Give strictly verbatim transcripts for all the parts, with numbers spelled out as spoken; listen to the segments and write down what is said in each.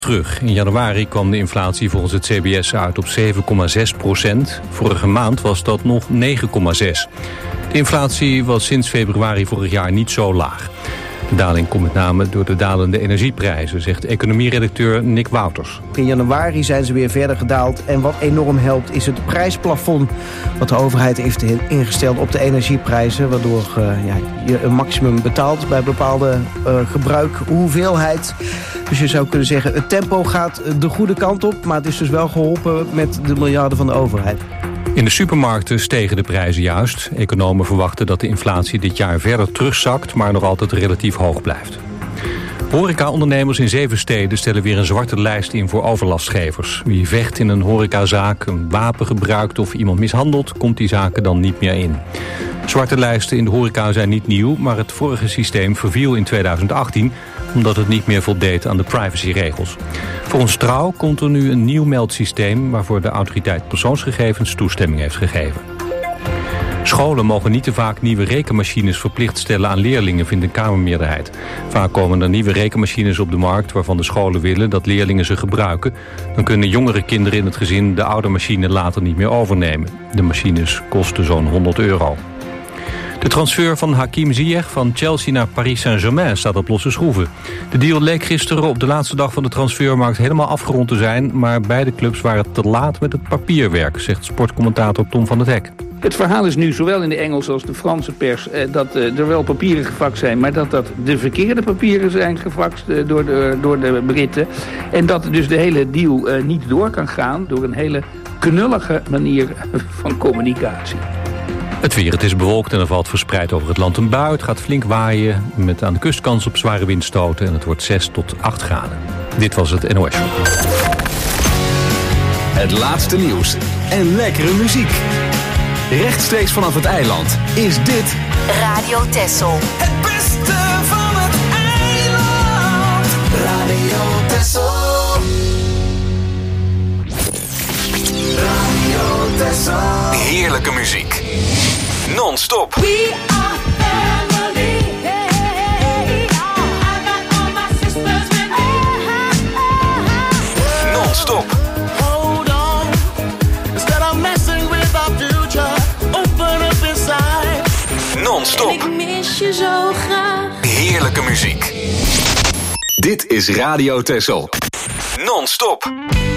terug. In januari kwam de inflatie volgens het C B S uit op zeven komma zes procent. Vorige maand was dat nog negen komma zes. De inflatie was sinds februari vorig jaar niet zo laag. De daling komt met name door de dalende energieprijzen, zegt economieredacteur Nick Wouters. In januari zijn ze weer verder gedaald en wat enorm helpt is het prijsplafond. Wat de overheid heeft ingesteld op de energieprijzen, waardoor uh, ja, je een maximum betaalt bij bepaalde uh, gebruikhoeveelheid. Dus je zou kunnen zeggen, het tempo gaat de goede kant op, maar het is dus wel geholpen met de miljarden van de overheid. In de supermarkten stegen de prijzen juist. Economen verwachten dat de inflatie dit jaar verder terugzakt, maar nog altijd relatief hoog blijft. Horecaondernemers in zeven steden stellen weer een zwarte lijst in voor overlastgevers. Wie vecht in een horecazaak, een wapen gebruikt of iemand mishandelt, komt die zaken dan niet meer in. Zwarte lijsten in de horeca zijn niet nieuw, maar het vorige systeem verviel in tweeduizend achttien... omdat het niet meer voldeed aan de privacyregels. Volgens Trouw komt er nu een nieuw meldsysteem waarvoor de autoriteit persoonsgegevens toestemming heeft gegeven. Scholen mogen niet te vaak nieuwe rekenmachines verplicht stellen aan leerlingen, vindt een Kamermeerderheid. Vaak komen er nieuwe rekenmachines op de markt waarvan de scholen willen dat leerlingen ze gebruiken. Dan kunnen jongere kinderen in het gezin de oude machine later niet meer overnemen. De machines kosten zo'n honderd euro. De transfer van Hakim Ziyech van Chelsea naar Paris Saint-Germain staat op losse schroeven. De deal leek gisteren op de laatste dag van de transfermarkt helemaal afgerond te zijn, maar beide clubs waren te laat met het papierwerk, zegt sportcommentator Tom van het Hek. Het verhaal is nu zowel in de Engelse als de Franse pers eh, dat eh, er wel papieren gefaxt zijn, maar dat dat de verkeerde papieren zijn gefaxt eh, door, de, door de Britten. En dat dus de hele deal eh, niet door kan gaan door een hele knullige manier van communicatie. Het weer, het is bewolkt en er valt verspreid over het land een bui. Het gaat flink waaien met aan de kust kans op zware windstoten en het wordt zes tot acht graden. Dit was het N O S Show. Het laatste nieuws en lekkere muziek. Rechtstreeks vanaf het eiland is dit Radio Texel. Het beste van het eiland. Radio Texel. Radio Texel. heerlijke muziek. Non-stop. We are family. Hey, hey, hey. I got all my sisters with me. Non-stop. Hold on. Instead of messing with our future, open up inside. Non-stop. Ik mis je zo graag. Heerlijke muziek. Dit is Radio Texel. Non-stop.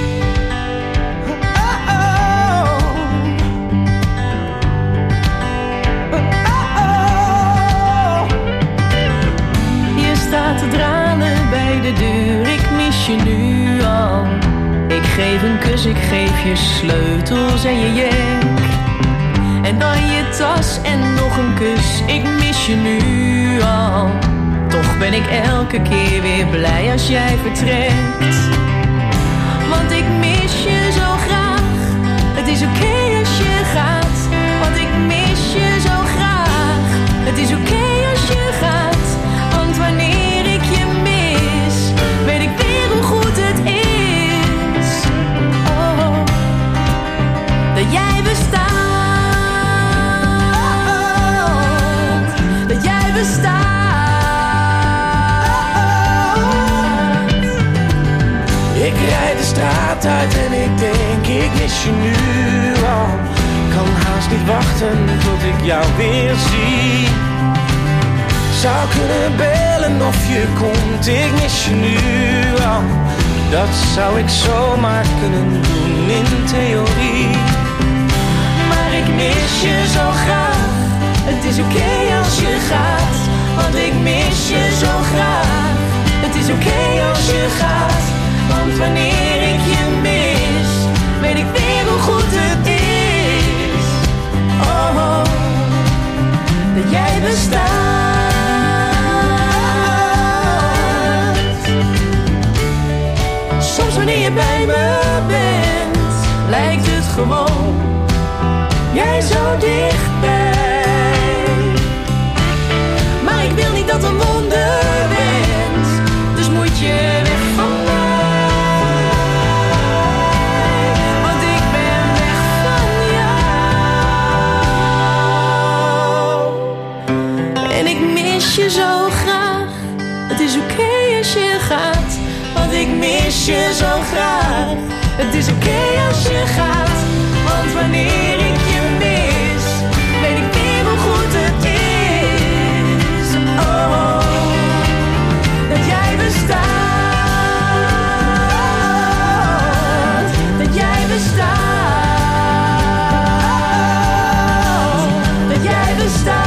Te dralen bij de deur, ik mis je nu al. Ik geef een kus, ik geef je sleutels en je jenk. En dan je tas en nog een kus, ik mis je nu al. Toch ben ik elke keer weer blij als jij vertrekt. Want ik mis je zo graag, het is oké okay als je gaat. Want ik mis je zo graag, het is oké okay als je gaat. Want wanneer weet ik weer hoe goed het is. Oh, dat jij bestaat. Dat jij bestaat. Ik rijd de straat uit en ik denk ik mis je nu al. Kan haast niet wachten tot ik jou weer zie. Zou kunnen bellen of je komt, ik mis je nu al. Dat zou ik zomaar kunnen doen in theorie. Maar ik mis je zo graag, het is oké okay als je gaat. Want ik mis je zo graag, het is oké okay als je gaat. Want wanneer ik je mis, weet ik weer hoe goed het is. Oh, oh dat jij bestaat. Soms wanneer je bij me bent, lijkt het gewoon, jij zo dichtbij. Maar ik wil niet dat een wonder bent, dus moet je weg van mij. Want ik ben weg van jou. En ik mis je zo graag, het is oké okay als je gaat. Want ik mis je je zo graag. Het is oké okay als je gaat, want wanneer ik je mis, weet ik weer hoe goed het is. Oh, dat jij bestaat, dat jij bestaat, dat jij bestaat.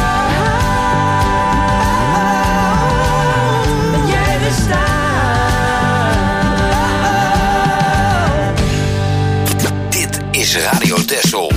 Radio Texel.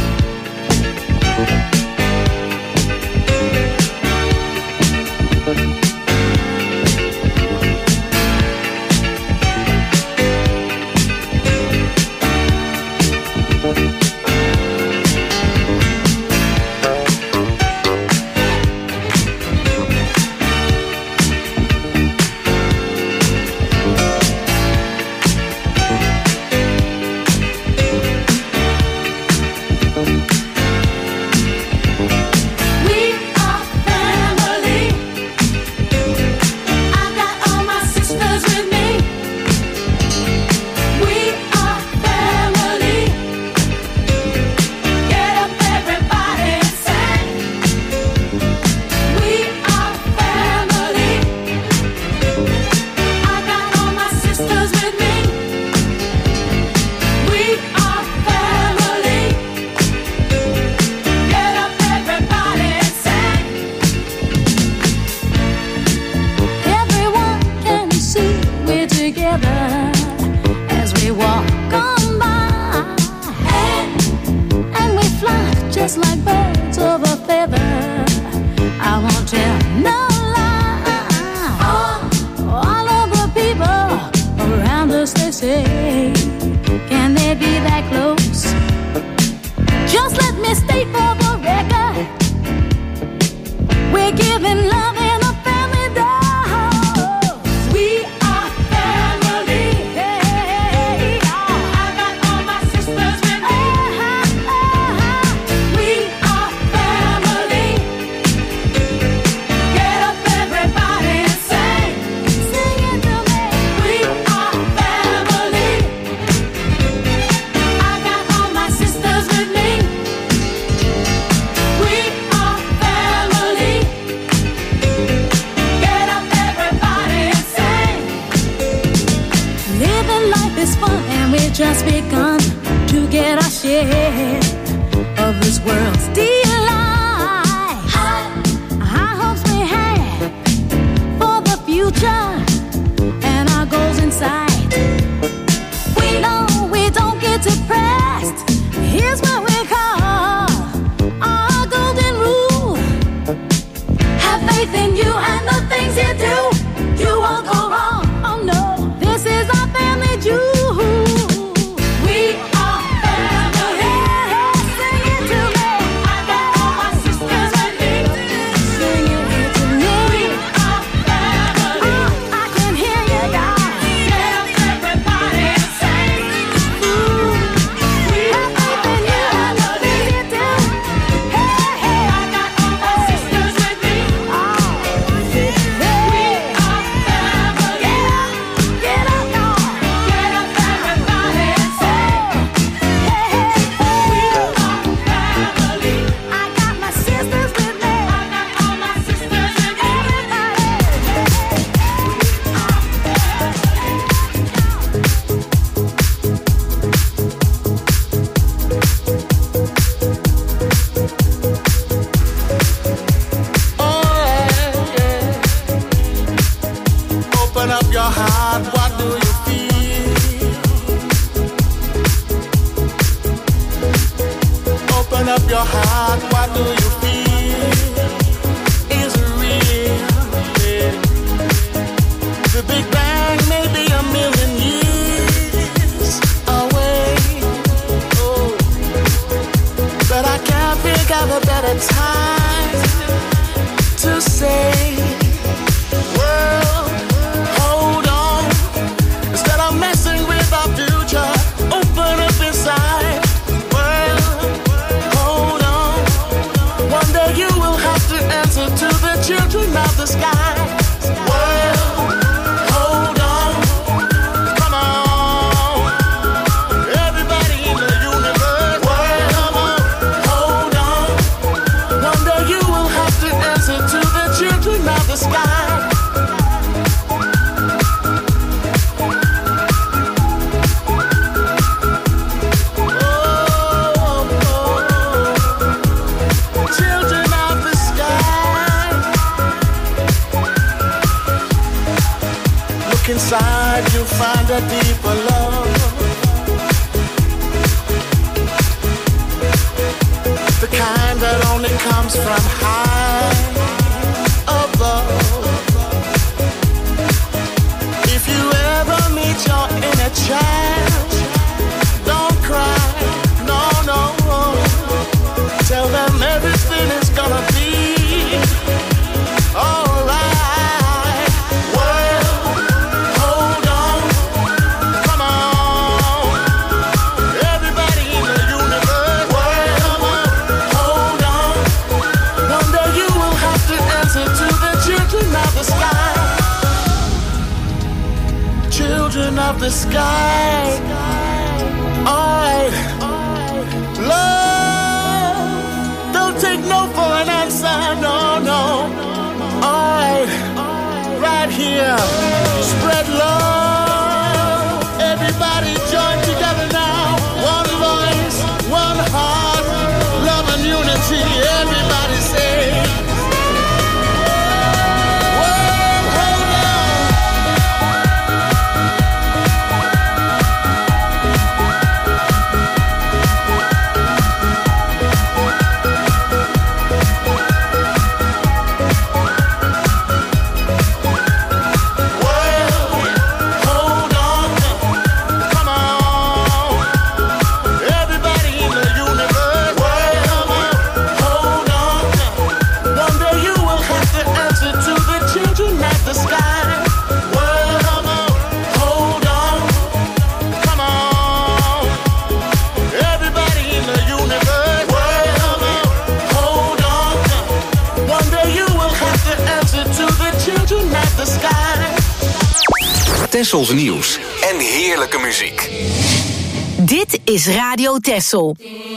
Just begun to get our share of this world's delight. High, high hopes we have for the future and our goals in sight. We know we don't get depressed. Here's what we call our golden rule. Have faith in you and the things you do. You won't go wrong. Oh no, this is our family jewel. Get up a deeper love, the kind that only comes from high above. If you ever meet your inner child, don't cry, no, no. Tell them everything is gonna be alright. Well, hold on, come on. Everybody in the universe, well, hold on. One day you will have to answer to the children of the sky. Children of the sky. Alright, love, don't take no for an answer, no, no. Alright, right here, spread love. Everybody join together now. One voice, one heart, love and unity. Everybody say, well, hold on. Tessels nieuws en heerlijke muziek. Dit is Radio Tessel.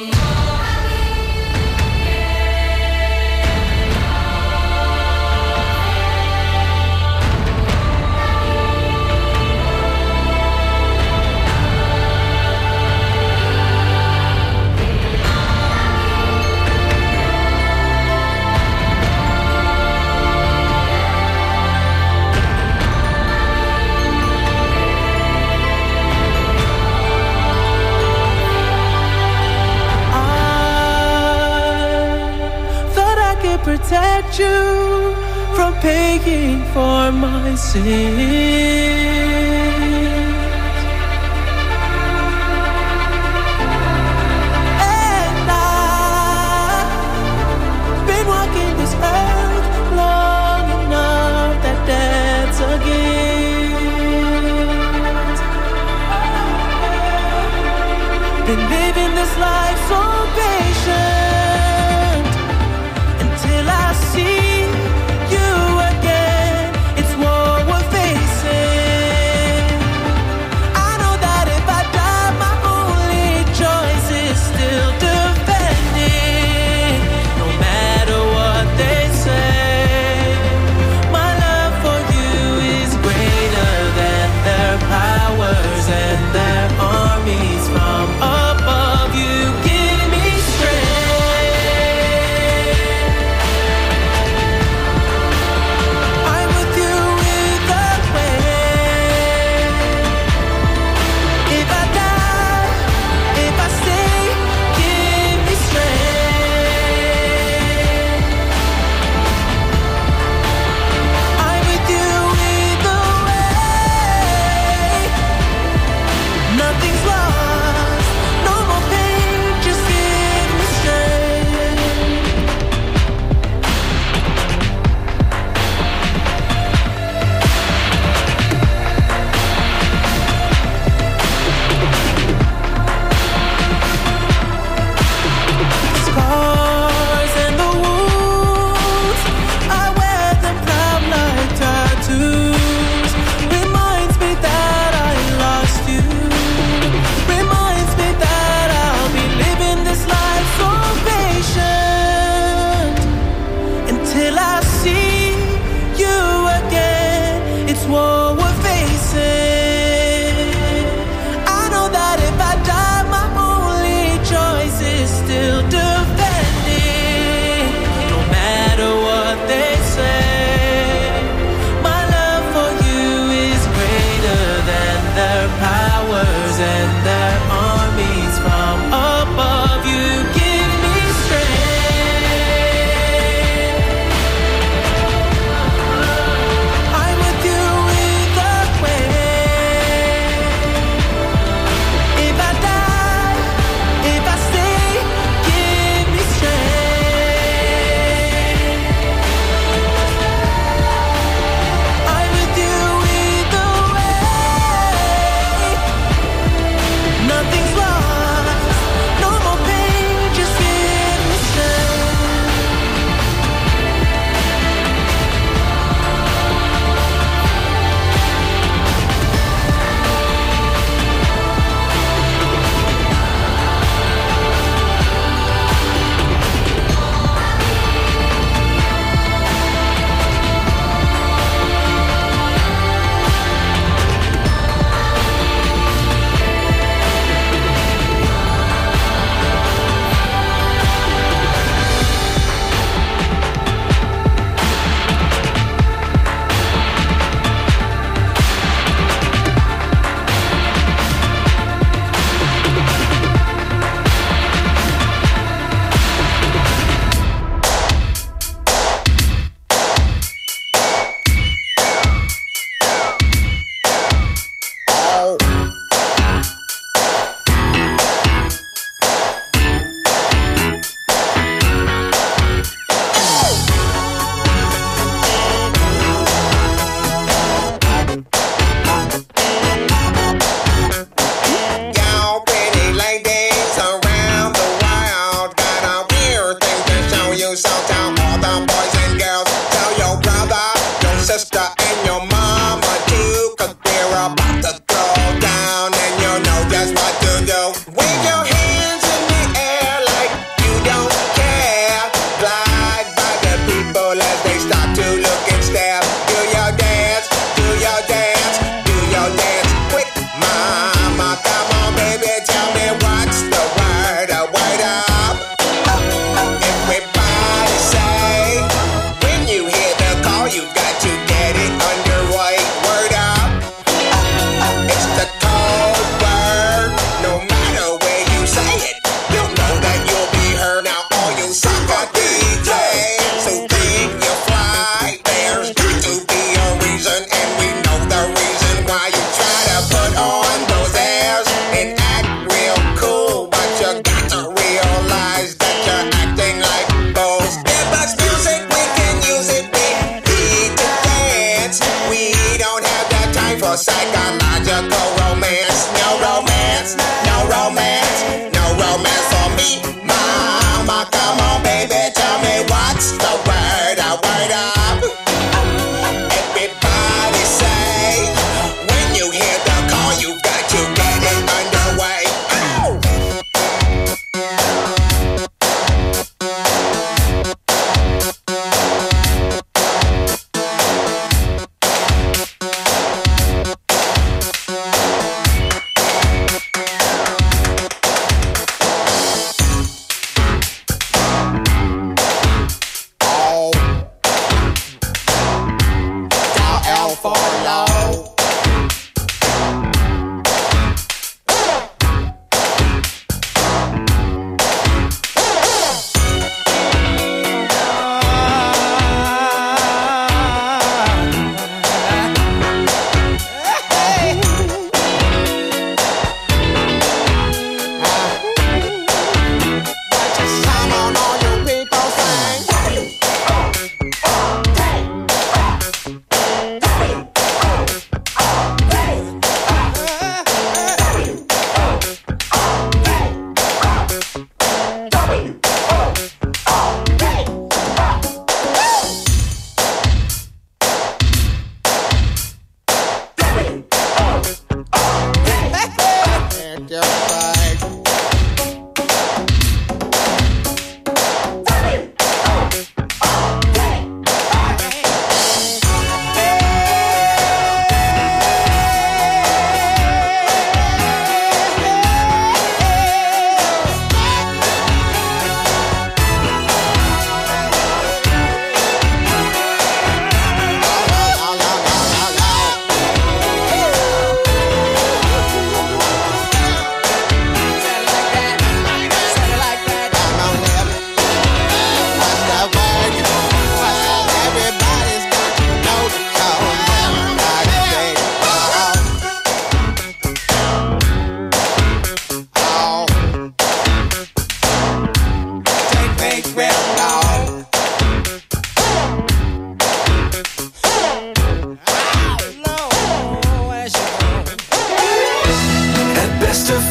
Protect you from paying for my sins. And I've been walking this earth long enough that that's a gift. Been living this life so patient. Till I see you again, it's what we're facing. I know that if I die, my only choice is still defending. No matter what they say, my love for you is greater than their powers and their armies from above. You give me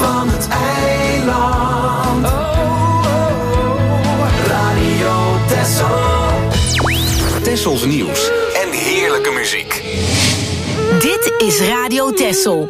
van het eiland. Oh, oh, oh. Radio Texel. Tessels nieuws en heerlijke muziek. Dit is Radio Texel.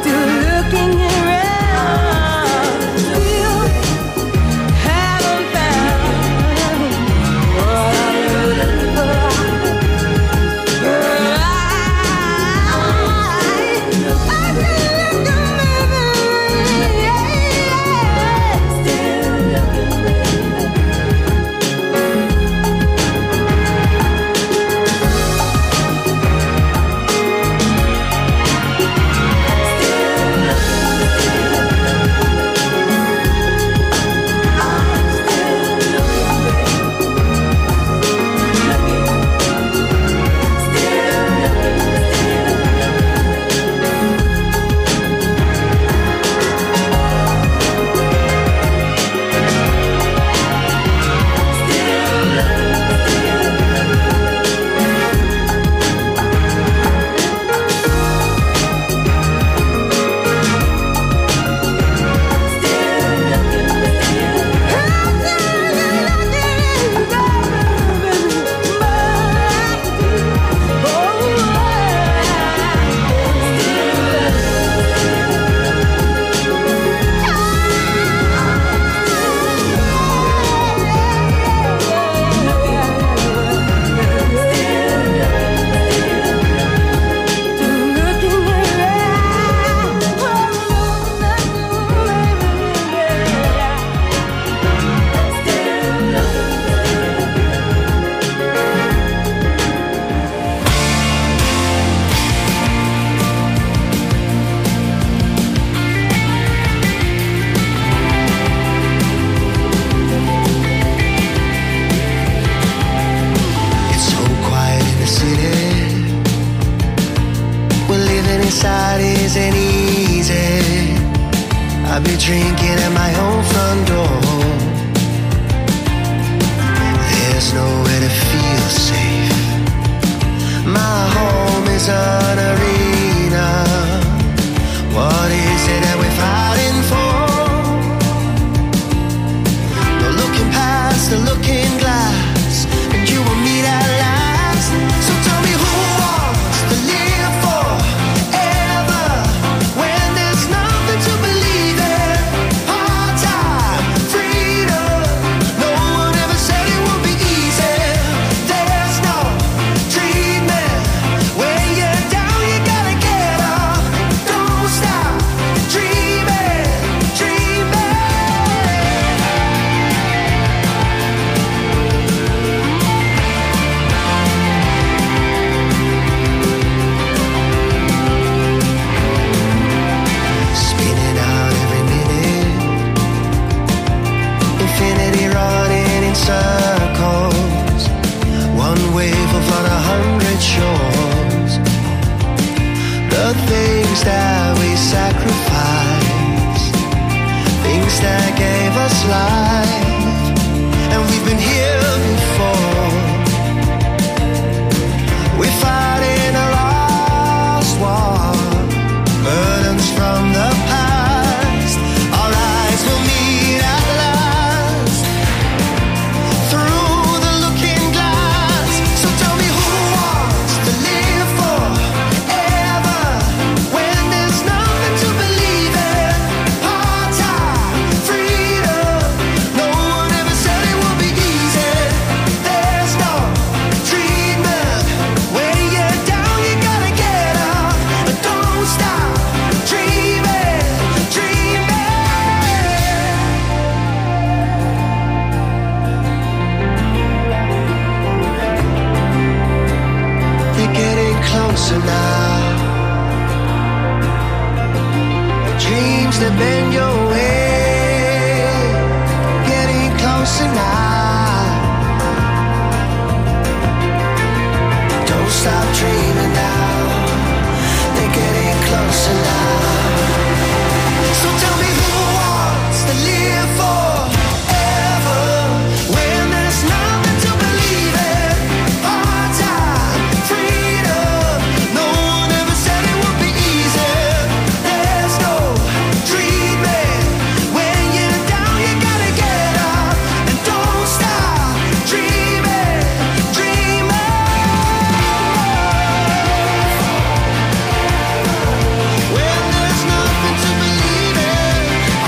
Found drinking at my own front door. There's nowhere to feel safe. My home is an arena. What is it that we're fighting for? No looking past the looking glass, and you and me at last. So tell me who wants to live forever when there's nothing to believe in? Part-time freedom. No one ever said it would be easy. There's no treatment. When you're down, you gotta get up. Don't stop dreaming, dreaming. Spinning out every minute, infinity running in circles. One wave of on a hundred shores. The things that we sacrificed, things that gave us life, and we've been here before. We're fighting a lost war, burdens from the past. Our eyes will meet at last through the looking glass. So tell me who wants to live forever when there's nothing to believe in? Part-time freedom. No one ever said it would be easy. There's no treatment. When you're down, you gotta get up. But don't stop dreaming, dreaming. They're getting closer now. Dreams that bend your way, getting closer now. Don't stop dreaming now. They're getting closer now. So tell me who wants to live forever when there's nothing to believe in? Part-time freedom. No one ever said it would be easy. There's no treatment. When you're down, you gotta get up. And don't stop dreaming, dreaming. When there's nothing to believe in.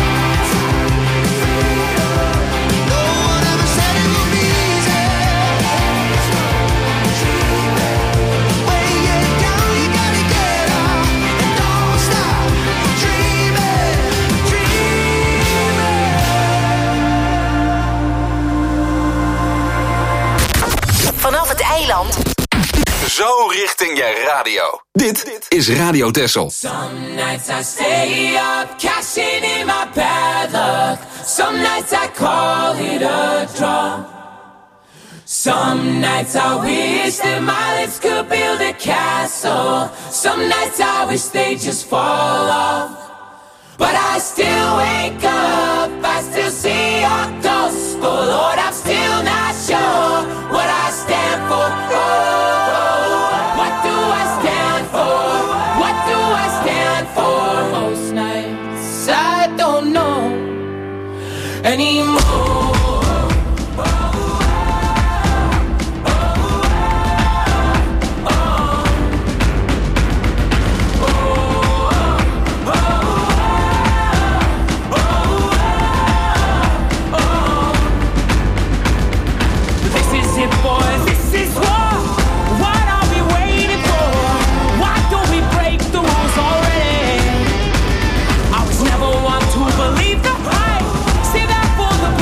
No one ever said it would be easy. When you're down, you gotta get up. And don't stop dreaming, dreaming. Vanaf het eiland. Zo richting je radio. Dit is Radio Texel. Some nights I stay up, cashing in my bad luck. Some nights I call it a draw. Some nights I wish that my lips could build a castle. Some nights I wish they just fall off. But I still wake up, I still see your ghost. Oh Lord, I'm still not sure what I stand for. Oh, what do I stand for? What do I stand for? Most nights I don't know anymore. Believe the hype, see that for the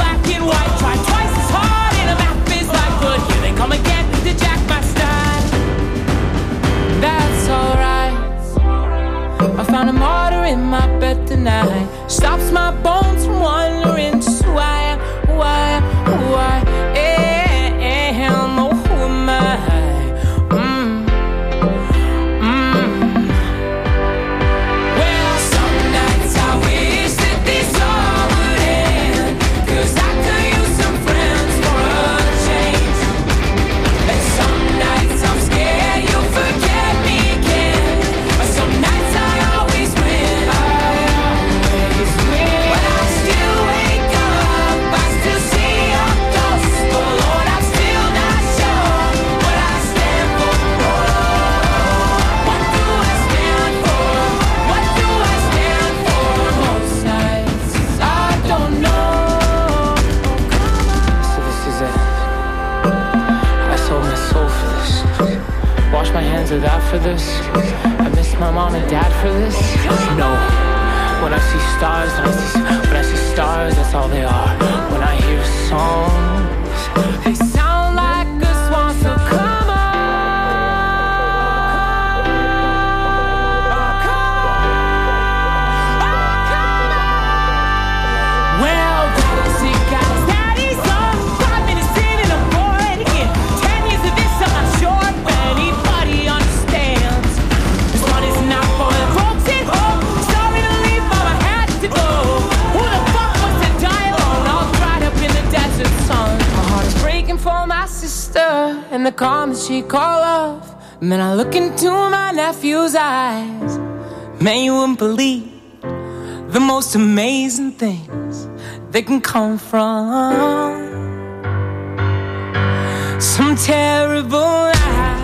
friends without for this. I miss my mom and dad for this. No. When I see stars, when I see, when I see stars, that's all they are. When I hear songs, they sound like a swan, so come on. And the comments she call off. And then I look into my nephew's eyes. Man, you wouldn't believe the most amazing things they can come from some terrible life.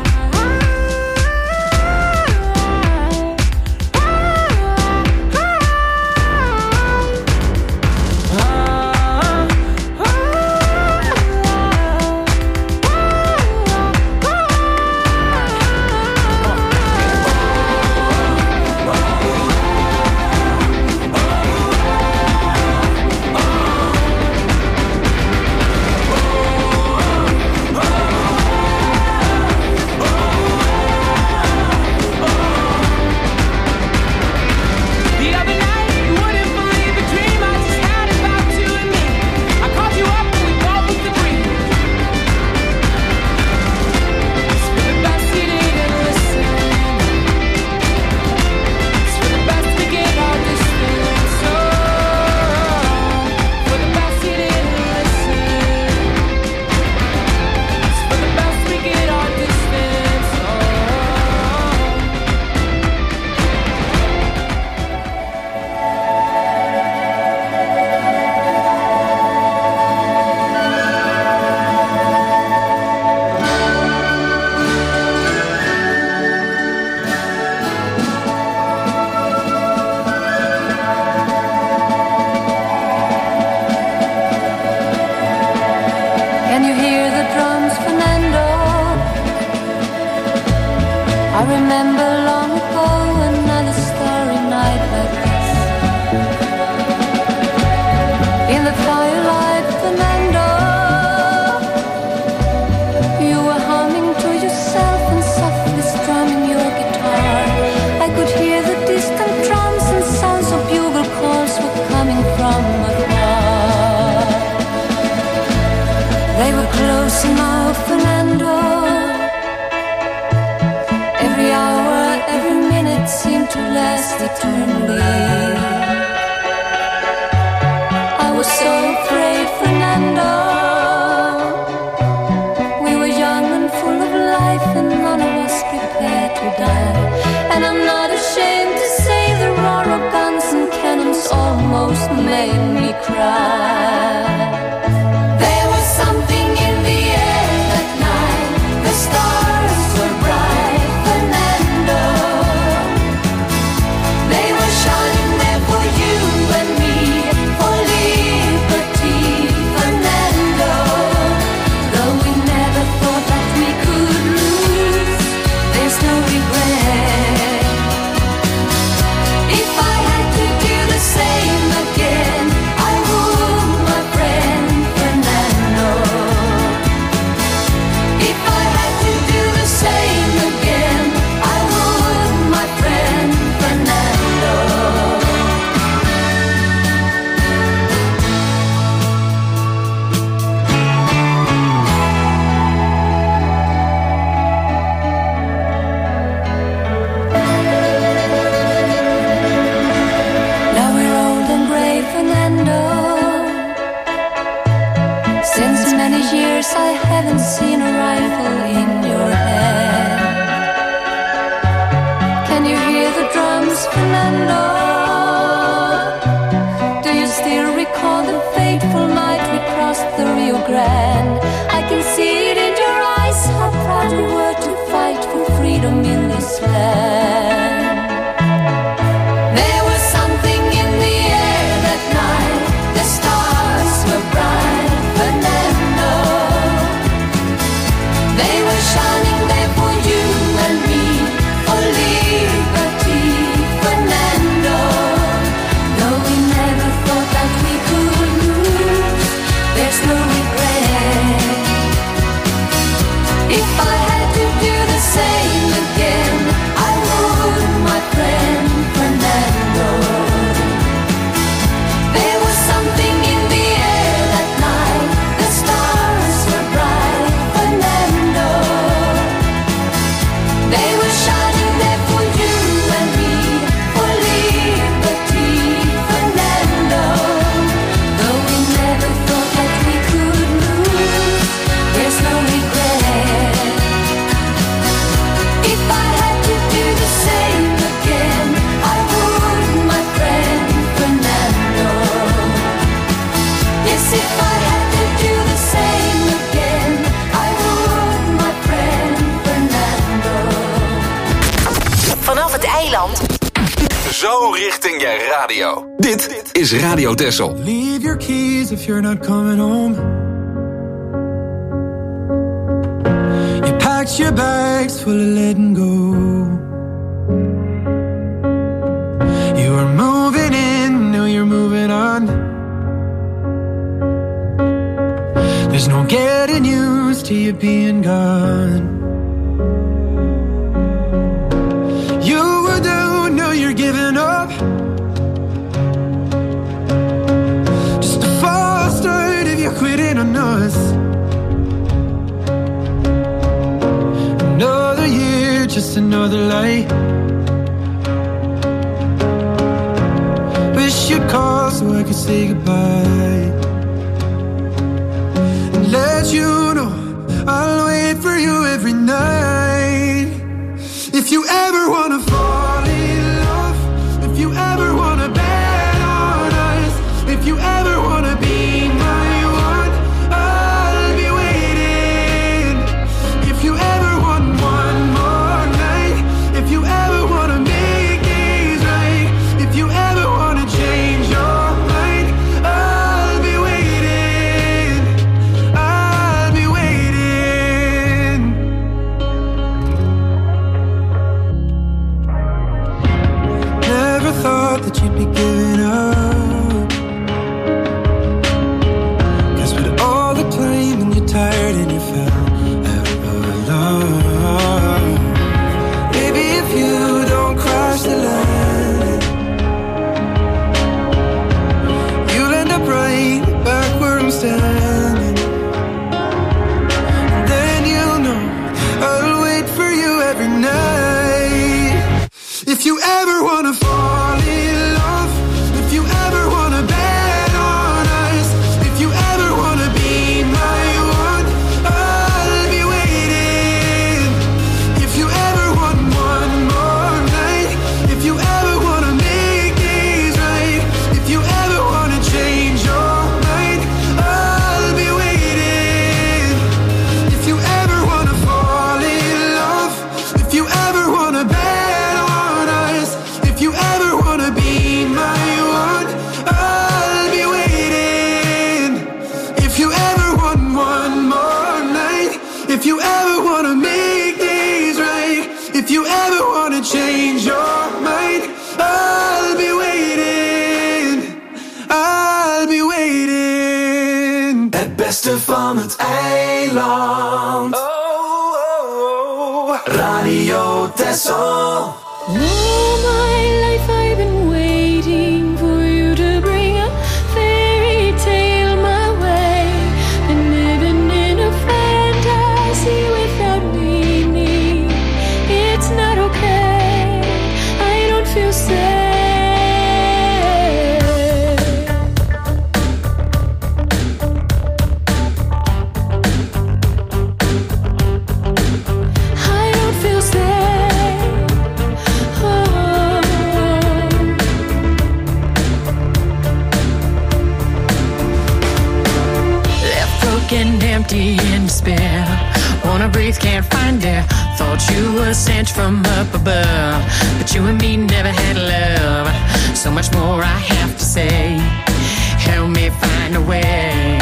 Shining there for you and me. eiland. Zo richting je radio. Dit is Radio Texel. Leave your keys if you're not coming home. You packed your bags full of letting go. You were moving in, now you're moving on. There's no getting used to you being gone. You were down, now you're giving up. Just a false start if you're quitting on us. Another year, just another lie. Wish you'd call so I could say goodbye. And let you know I'll wait for you every night. If you ever wanna fall in love, if you ever wanna bet on us, if you ever wanna be my one, I'll be waiting. If you ever want one more night, if you ever wanna make things right, if you ever wanna change your mind, I'll be waiting. I'll be waiting. Never thought that you'd be giving up. 'Cause with all the claiming you're tired and you fell out of love. Maybe if you don't cross the line, you'll end up right back where I'm standing. And then you'll know I'll wait for you every night. If you ever wanna fall in love, if you ever wanna bet on us, if you ever wanna be my one, I'll be waiting. If you ever want one more night, if you ever wanna make things right, if you ever wanna change your mind, I'll be waiting. If you ever wanna fall in love, if you ever wanna bet on us, if you ever wanna be my one, I'll be waiting. If you ever want one more night, if you ever wanna make things right, if you ever wanna change your mind, I'll be waiting. I'll be waiting. Het beste van het eiland. Oh, oh, oh. Radio Texel. All my life I've been waiting for you to bring a fairy tale my way. Been living in a fantasy without meaning. It's not okay, I don't feel safe. I don't feel safe. Oh. Left broken, empty, in despair. Wanna breathe, can't find air. Thought you were sent from up above, but you and me never had love. So much more I have to say. Help me find a way.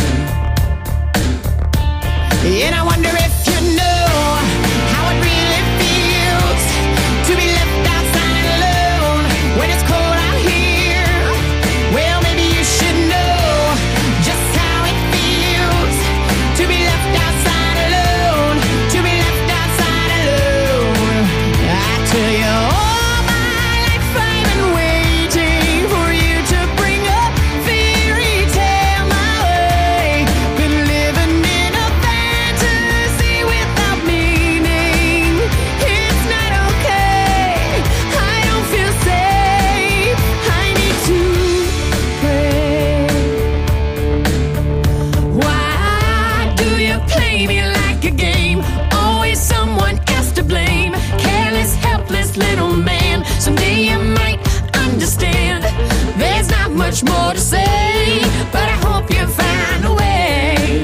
And I wonder if you know how it really feels to be left outside alone when it's cold out here. Well, maybe you should know just how it feels to be left outside alone, to be left outside alone. I tell you, all my life I've been waiting for you to bring a fairy tale my way. Been living in a fantasy without meaning. It's not okay, I don't feel safe. I need to pray. Why do you play me like a game? Always someone else to blame. Careless, helpless little man. Someday you might understand. There's not much more to say, but I hope you find a way.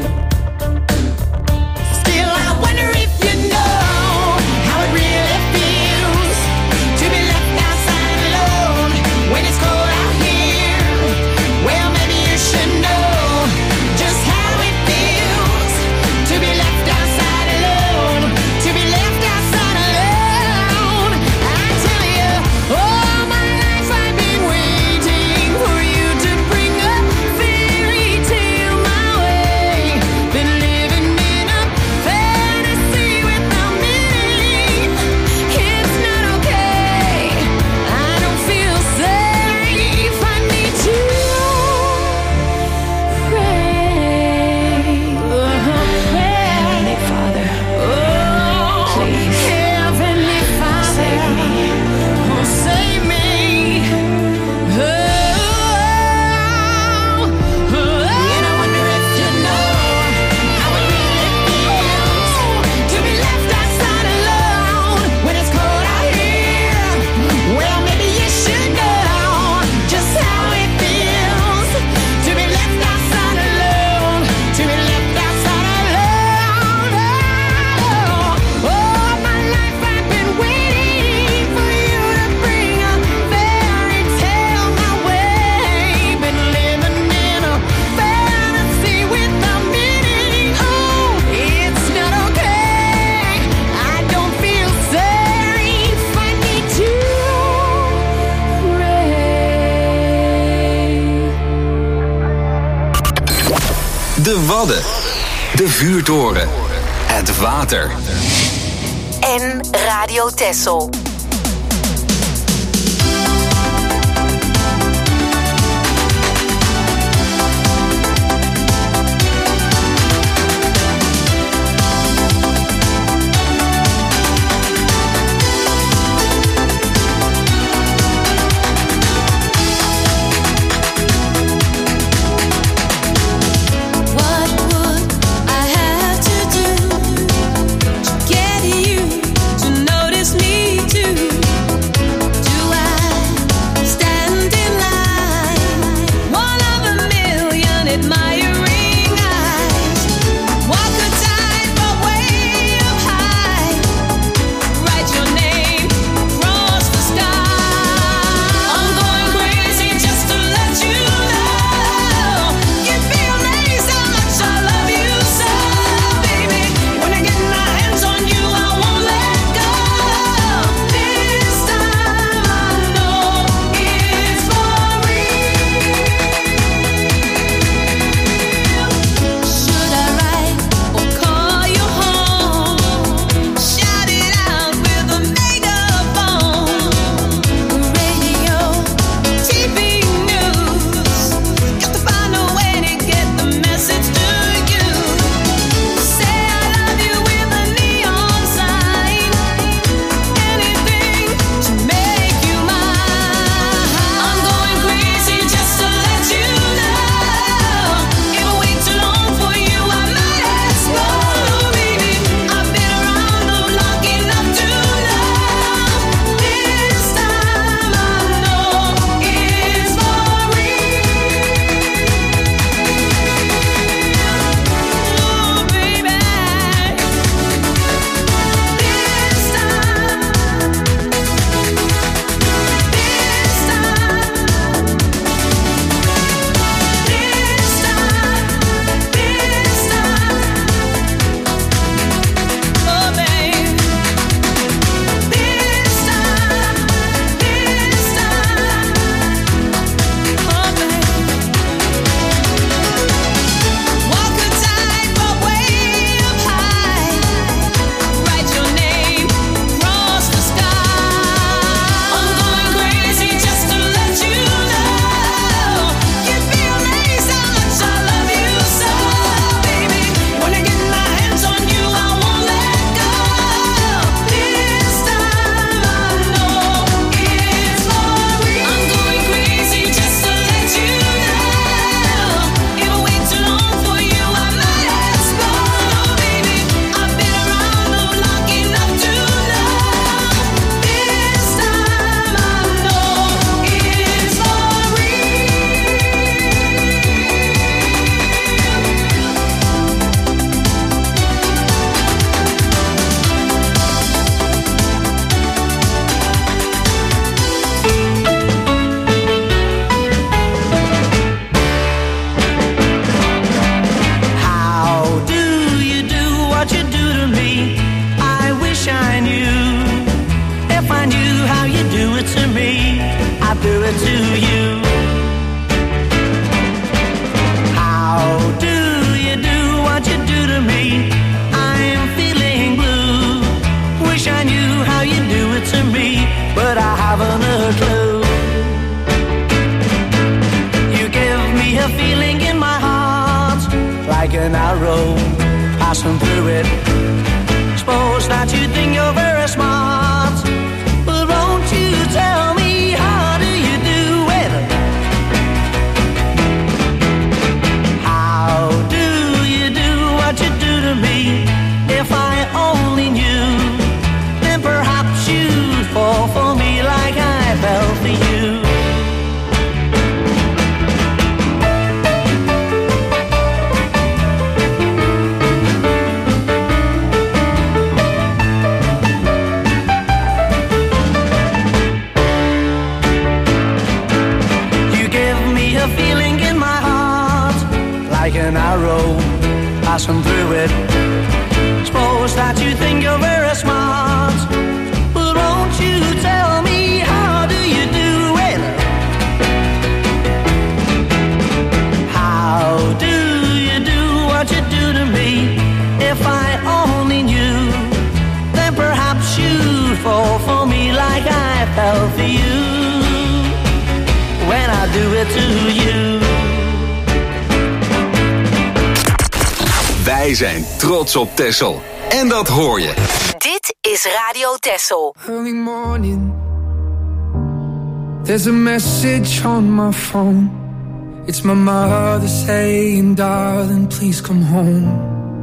Still, I wonder if you know how it really feels to be left outside Wadden. De vuurtoren. Het water. En Radio Texel. Passing through it. Suppose that you think you're very smart, but won't you tell me how do you do it? How do you do what get to you. Wij zijn trots op Texel. En dat hoor je. Dit is Radio Texel. Early morning, there's a message on my phone. It's my mother saying, darling, please come home.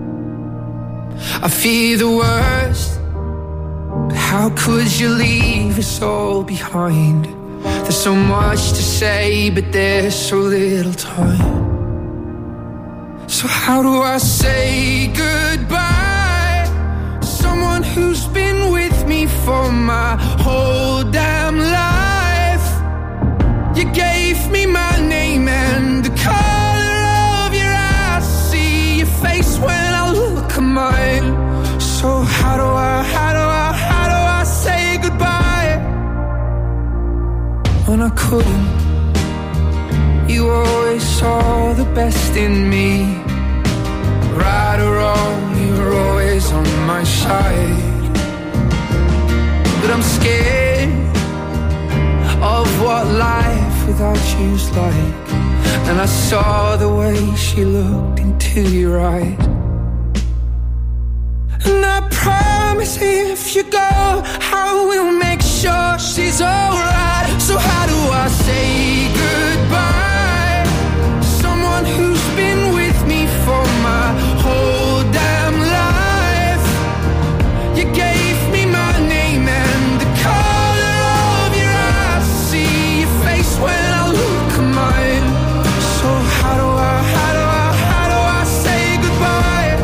I fear the worst, but how could you leave us all behind? There's so much to say, but there's so little time. So how do I say goodbye to someone who's been with me for my whole damn life? You gave me my name and the color of your eyes. See your face when I look at mine. So how do I, how do I, how do I say goodbye when I couldn't? You always saw the best in me. Right or wrong, you were always on my side. But I'm scared of what life without you's like. And I saw the way she looked into your eyes. And I promise if you go, I will make sure she's alright. So how do I say goodbye to someone who's been with me for my whole damn life? You gave me my name and the color of your eyes. See your face when I look at mine. So how do I, how do I, how do I say goodbye?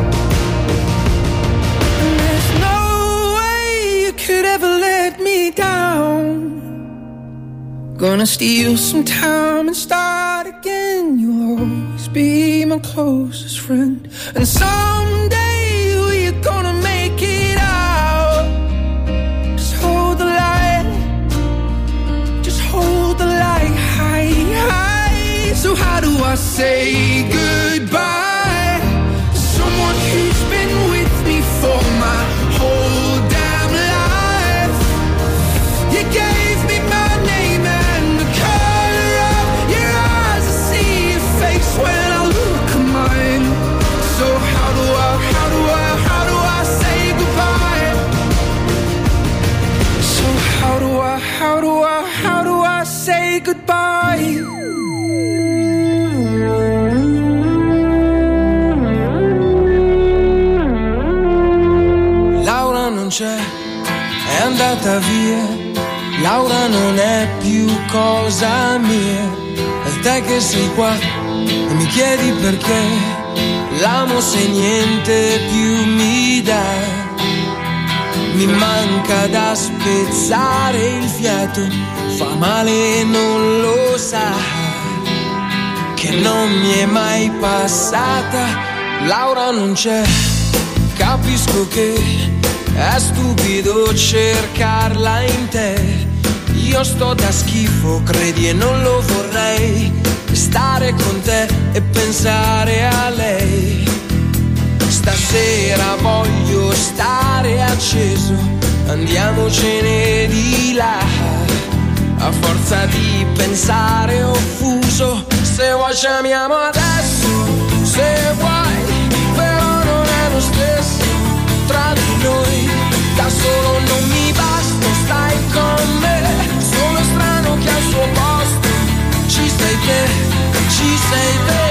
And there's no way you could ever let me down. Gonna steal some time and start again. You'll always be my closest friend. And someday we're gonna make it out. Just hold the light. Just hold the light high, high. So how do I say goodbye to someone who's been with me for my whole damn life? You gave me my name and the color of your eyes. I see your face when I look at mine. So how do I, how do I, how do I say goodbye? So how do I, how do I, how do I say goodbye? Laura non c'è, è andata via. Laura non è più cosa mia. E te che sei qua e mi chiedi perché l'amo se niente più mi dà. Mi manca da spezzare il fiato, fa male e non lo sa, che non mi è mai passata. Laura non c'è, capisco che è stupido cercarla in te. Io sto da schifo, credi, e non lo vorrei. Stare con te e pensare a lei. Stasera voglio stare acceso, andiamocene di là. A forza di pensare offuso, se vuoi chiamiamo adesso, se vuoi, però non è lo stesso tra di noi. Da solo non mi basta, stai con me. Sono strano che al suo posto ci sei te, ci sei te.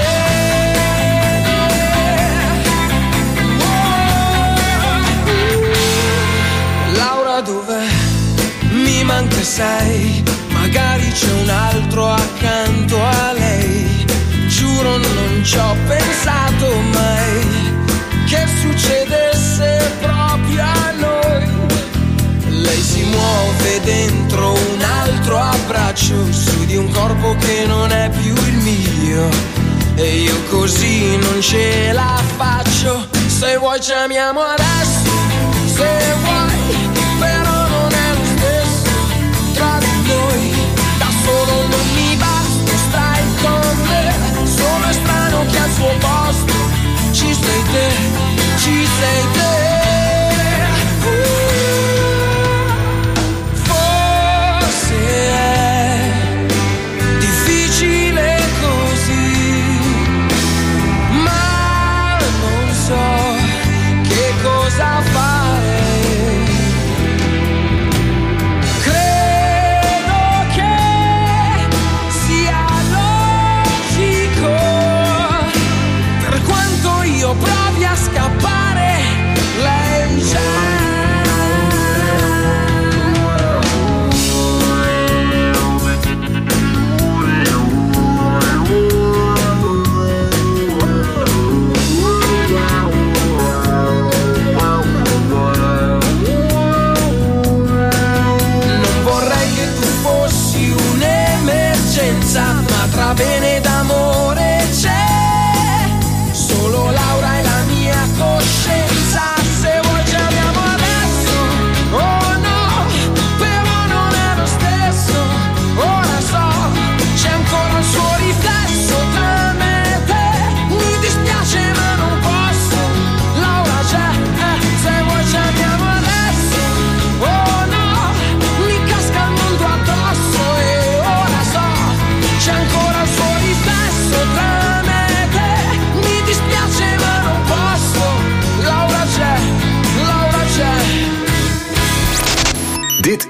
Laura dov'è? Mi manca sei, magari c'è un altro accanto a lei. Giuro non ci ho pensato mai che succedesse proprio a noi. Lei si muove dentro un altro abbraccio, su di un corpo che non è più il mio, e io così non ce la faccio. Se vuoi chiamiamo adesso, se vuoi, però non è lo stesso tra di noi. Da solo non mi basta, stai con me. Sono strano che al suo posto ci sei te, ci sei te. Forse è difficile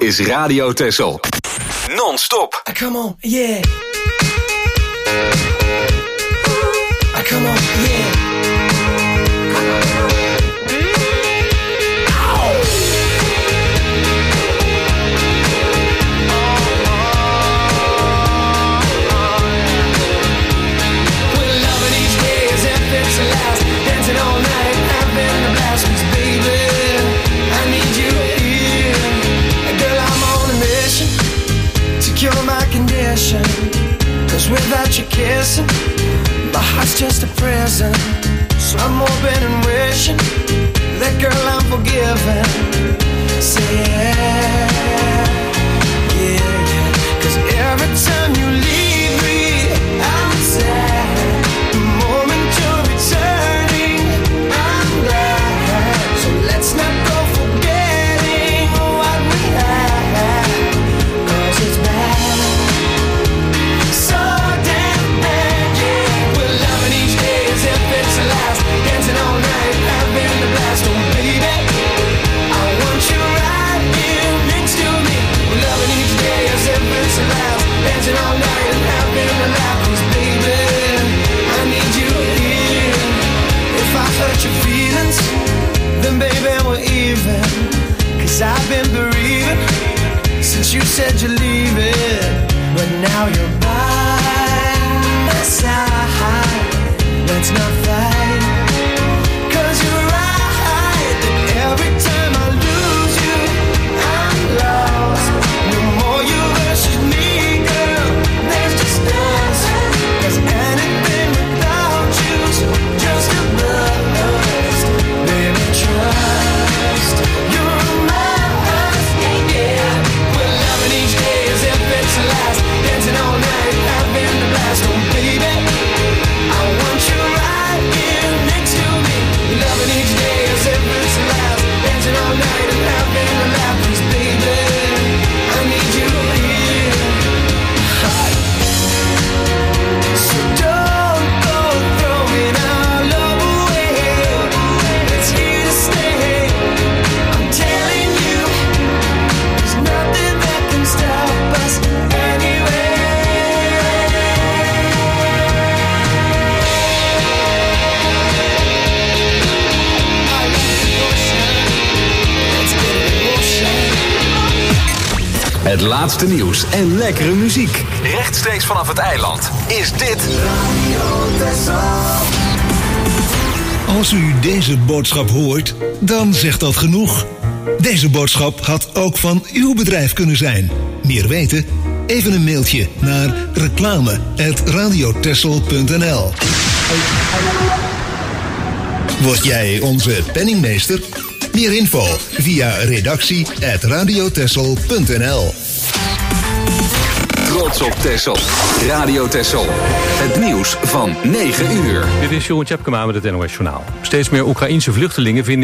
is Radio Texel. Non-stop. Come on, yeah. Come on, yeah. Cause without you kissing, my heart's just a prison. So I'm hoping and wishing that girl I'm forgiven. Say yeah, yeah, yeah. Cause every time you leave me, I'm sad. The moment you're returning, I'm glad. So let's not go forgetting what we had. Cause it's bad. Then baby we're even. Cause I've been bereaving since you said you're leaving. But now you're by my side. Let's not fight. Cause you're right that every time I lose you, I'm lost. No more you versus me, girl. There's just us. Cause anything without you's just a bust. Baby, trust. You're mine, yeah. We're loving each day as if it's the last. Dancing all night, having the blast. Oh, baby, I want you right here next to me. We're loving each day as if it's the last. Dancing all night and having the laugh. 'Cause baby, I need you here. So don't go throwing our love away. It's here to stay. I'm telling you, there's nothing that can stop us anyway. Het laatste nieuws en lekkere muziek. Rechtstreeks vanaf het eiland is dit Als u deze boodschap hoort, dan zegt dat genoeg. Deze boodschap had ook van uw bedrijf kunnen zijn. Meer weten? Even een mailtje naar reclame apenstaartje radiotexel punt n l. Word jij onze penningmeester? Meer info via redactie apenstaartje radiotexel punt n l. Trots op Texel. Radio Texel. Het nieuws van negen uur. Dit is Jeroen Tjepkema met het N O S Journaal. Steeds meer Oekraïense vluchtelingen vinden